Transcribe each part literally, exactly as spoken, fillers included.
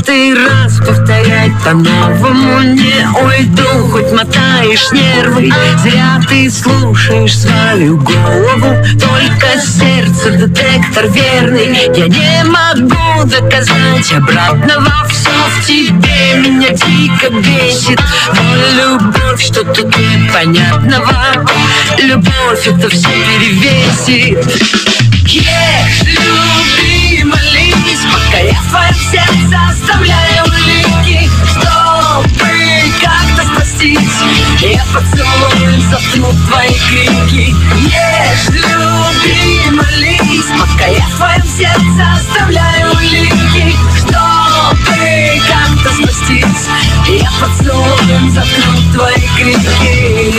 сотый раз повторять по-новому не уйду. Хоть мотаешь нервы, зря ты слушаешь свою голову. Только сердце детектор верный. Я не могу доказать обратного. Все в тебе меня дико бесит. Но любовь, что тут непонятного. Любовь это все перевесит. Ешь, люби, молись, пока я в твоем сердце оставляю улики, чтобы как-то спастись. Я поцелую, заткну твои крики. Ешь, люби, молись, пока я в твоем сердце оставляю улики, чтобы как-то спастись. Я поцелую, заткну твои крики.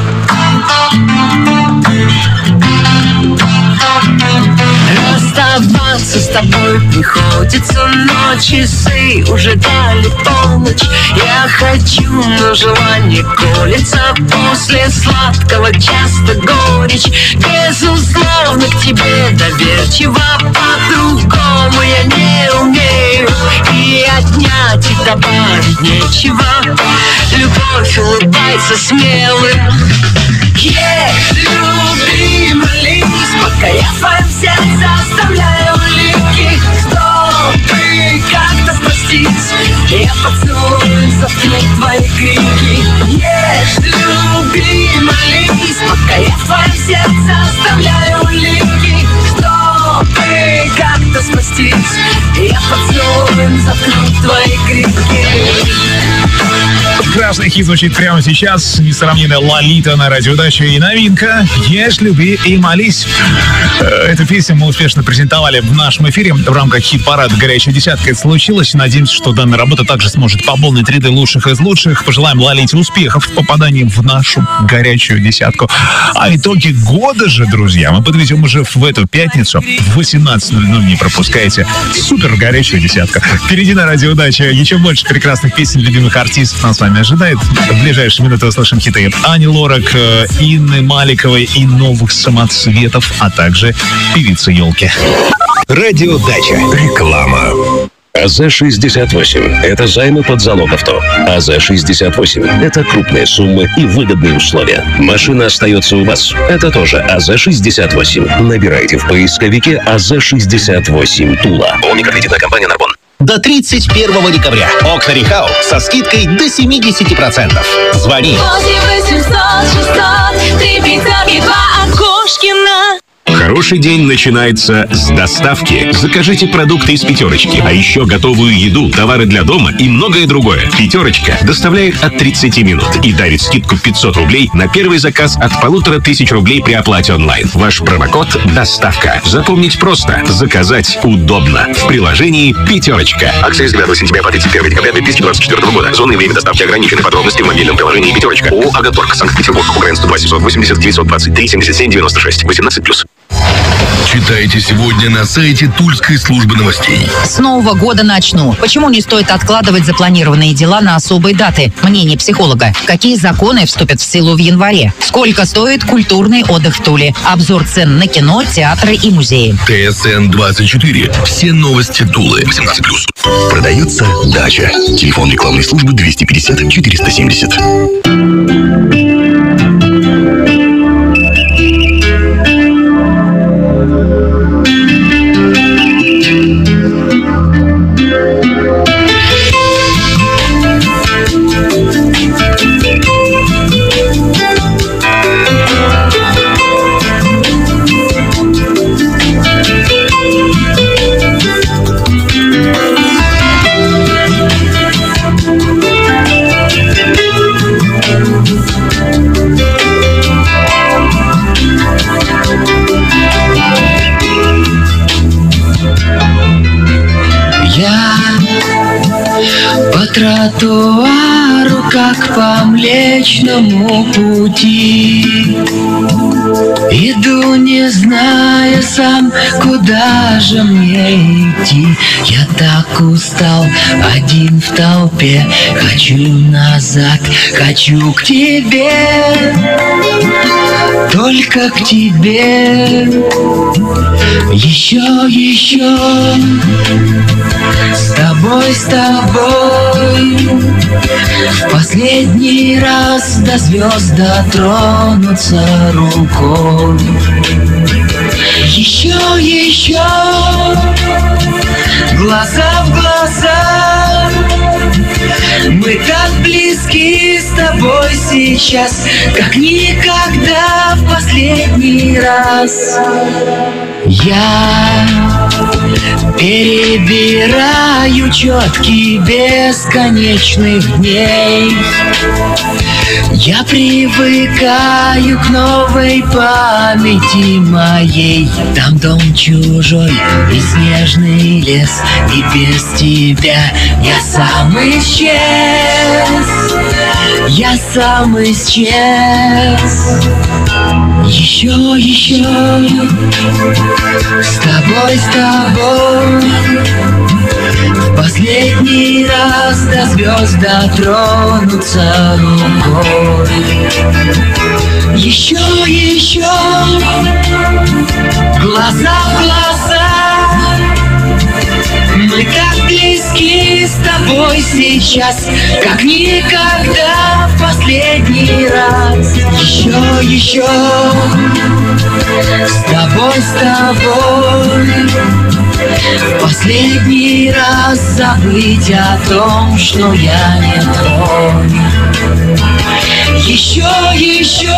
Расставаться с тобой приходится, но часы уже дали полночь. Я хочу, но желание колется. После сладкого часто горечь. Безусловно, к тебе доверчиво. По-другому я не умею. И отнять, и добавить нечего. Любовь улыбается смелым. Ешь, люби, молись, пока я в твоем сердце оставляю улики, чтобы как-то спастись. Я поцелую, заткну твои крики. Ешь, люби, молись, пока я в твоем сердце оставляю улики, чтобы как-то спастись. Я поцелую, заткну твои крики. Прекрасный хит звучит прямо сейчас. Несравненная Лолита на радиодаче и новинка «Ешь, люби и молись». Эту песню мы успешно презентовали в нашем эфире в рамках хит-парада «Горячая десятка». Это случилось. Надеемся, что данная работа также сможет пополнить ряды лучших из лучших. Пожелаем Лолите успехов в попадании в нашу горячую десятку. А итоги года же, друзья, мы подведем уже в эту пятницу в восемнадцать ноль ноль. Не пропускайте. Супер горячая десятка. Впереди на радиодаче еще больше прекрасных песен любимых артистов нас с вами ожидает. В ближайшие минуты услышим хиты Ани Лорак, Инны Маликовой и новых самоцветов, а также певицы Елки. Радиодача. Реклама. АЗ шестьдесят восемь – это займы под залог авто. АЗ шестьдесят восемь – это крупные суммы и выгодные условия. Машина остается у вас. Это тоже АЗ шестьдесят восемь. Набирайте в поисковике АЗ шестьдесят восемь Тула. Микрокредитная компания «Нарбон». До тридцать первого декабря. Окна Рихау со скидкой до семьдесят процентов. Звони. восемь восемьсот шестьсот три пять два Окошкина. Хороший день начинается с доставки. Закажите продукты из «Пятерочки», а еще готовую еду, товары для дома и многое другое. «Пятерочка» доставляет от тридцати минут и дарит скидку пятьсот рублей на первый заказ от полутора тысяч рублей при оплате онлайн. Ваш промокод «Доставка». Запомнить просто. Заказать удобно. В приложении «Пятерочка». Акция с девятого сентября по тридцать первого декабря две тысячи двадцать четвёртого года. Зоны и время доставки ограничены. Подробности в мобильном приложении «Пятерочка». ООО «Агаторг», Санкт-Петербург. Украина сто два семьсот восемьдесят девятьсот двадцать три семьдесят семь девяносто шесть. восемнадцать плюс. Читайте сегодня на сайте Тульской службы новостей. С Нового года начну. Почему не стоит откладывать запланированные дела на особые даты? Мнение психолога. Какие законы вступят в силу в январе? Сколько стоит культурный отдых в Туле? Обзор цен на кино, театры и музеи. ТСН двадцать четыре. Все новости Тулы. восемнадцать плюс. Продается дача. Телефон рекламной службы двести пятьдесят четыреста семьдесят. Тротуару, как по Млечному пути, иду, не зная сам, куда же мне идти. Я так устал, один в толпе. Хочу назад, хочу к тебе. только к тебе. Еще, еще с тобой, с тобой в последний раз до звезд дотронуться рукой. Еще, еще глаза в глаза, мы так близки с тобой сейчас, как никогда в последний раз. Я перебираю четки бесконечных дней. Я привыкаю к новой памяти моей. Там дом чужой и снежный лес, и без тебя я сам исчез. Я сам исчез. Еще, еще с тобой, с тобой в последний раз до звезд дотронуться рукой. Еще, еще глаза в глаза, мы так близки с тобой сейчас, как никогда в последний раз. Еще, еще с тобой, с тобой в последний раз забыть о том, что я не твой. Еще, еще